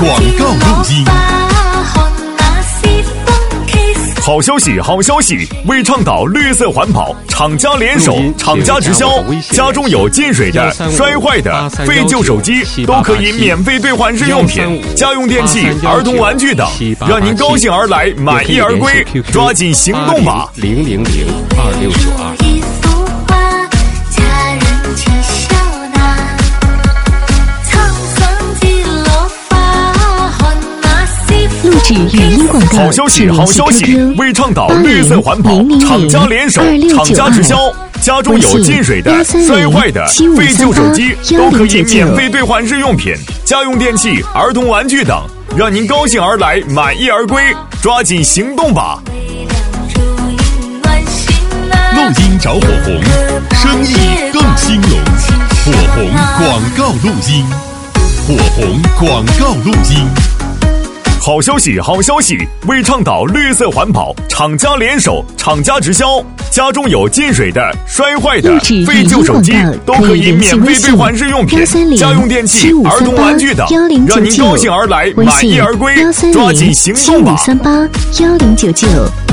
广告录音。好消息，好消息！为倡导绿色环保，厂家联手，厂家直销，家中有进水的、摔坏的、废旧手机都可以免费兑换日用品、家用电器、儿童玩具等，让您高兴而来，满意而归，抓紧行动吧！0002692。 录制语音广告。 好消息，好消息！为倡导绿色环保，厂家联手，厂家直销，家中有进水的、摔坏的、废旧手机都可以免费兑换日用品、家用电器、儿童玩具等，让您高兴而来，满意而归，抓紧行动吧！ 录音找火红，生意更兴隆。火红广告录音，火红广告录音。好消息，好消息！为倡导绿色环保，厂家联手，厂家直销，家中有进水的、摔坏的、废旧手机都可以免费兑换日用品、家用电器、儿童玩具等，让您高兴而来，满意而归，抓紧行动吧！ 130-7538-1099